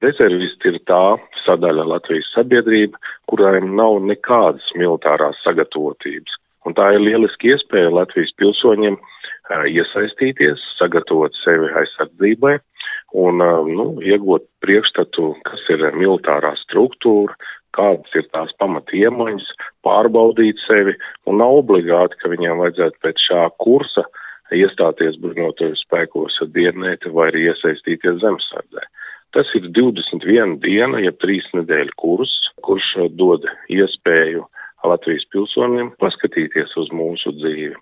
Rezervisti ir tā sadaļa Latvijas sabiedrība, kurām nav nekādas militārās sagatavotības. Un tā ir lieliski iespēja Latvijas pilsoņiem iesaistīties, sagatavot sevi aizsardzībai un iegūt priekšstatu, kas ir militārā struktūra, kādas ir tās pamatiemaņas, pārbaudīt sevi, un nav obligāti, ka viņiem vajadzētu pēc šā kursa iestāties bruņotajos spēkos dienēti vai arī iesaistīties zemesardzē. Tas ir 21 diena, jeb 3 nedēļu kurs, kurš dod iespēju Latvijas pilsoniem paskatīties uz mūsu dzīvi.